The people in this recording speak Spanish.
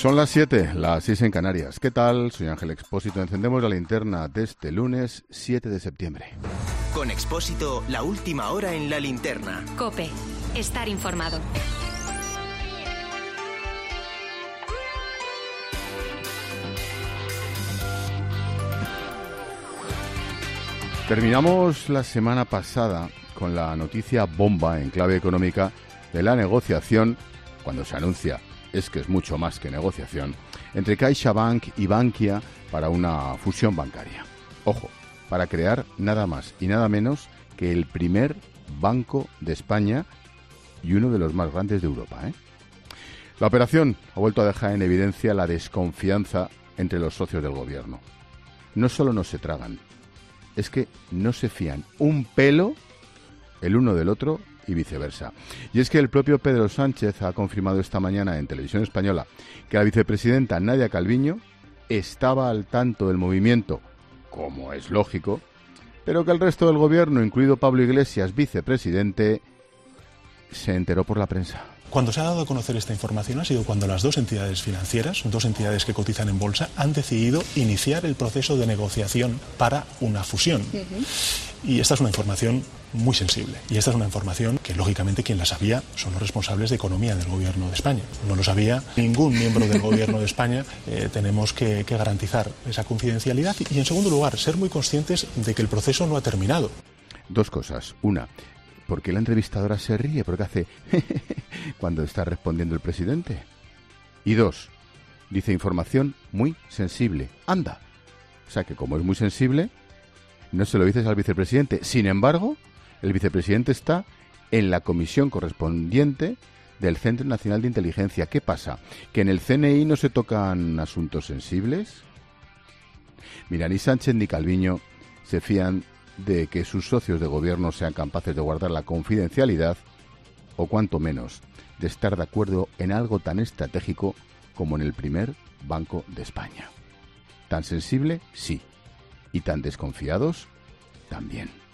Son las 7, las 6 en Canarias. ¿Qué tal? Soy Ángel Expósito. Encendemos la linterna de este lunes 7 de septiembre. Con Expósito, la última hora en la linterna. COPE. Estar informado. Terminamos la semana pasada con la noticia bomba en clave económica de la negociación, cuando se anuncia, es que es mucho más que negociación, entre CaixaBank y Bankia para una fusión bancaria. Ojo, para crear nada más y nada menos que el primer banco de España y uno de los más grandes de Europa, ¿eh? La operación ha vuelto a dejar en evidencia la desconfianza entre los socios del gobierno. No solo no se tragan, es que no se fían un pelo el uno del otro y viceversa. Y es que el propio Pedro Sánchez ha confirmado esta mañana en Televisión Española que la vicepresidenta Nadia Calviño estaba al tanto del movimiento, como es lógico, pero que el resto del gobierno, incluido Pablo Iglesias, vicepresidente, se enteró por la prensa. Cuando se ha dado a conocer esta información ha sido cuando las dos entidades financieras, dos entidades que cotizan en bolsa, han decidido iniciar el proceso de negociación para una fusión. Y esta es una información muy sensible. Y esta es una información que, lógicamente, quien la sabía son los responsables de economía del Gobierno de España. No lo sabía ningún miembro del Gobierno de España. Tenemos que garantizar esa confidencialidad y, en segundo lugar, ser muy conscientes de que el proceso no ha terminado. Dos cosas. Una, ¿por qué la entrevistadora se ríe? ¿Por qué hace cuando está respondiendo el presidente? Y dos, dice información muy sensible. Anda. O sea que como es muy sensible, no se lo dices al vicepresidente. Sin embargo, el vicepresidente está en la comisión correspondiente del Centro Nacional de Inteligencia. ¿Qué pasa? ¿Que en el CNI no se tocan asuntos sensibles? Mira, ni Sánchez ni Calviño se fían de que sus socios de gobierno sean capaces de guardar la confidencialidad o cuanto menos de estar de acuerdo en algo tan estratégico como en el primer Banco de España. Tan sensible, sí, y tan desconfiados, también.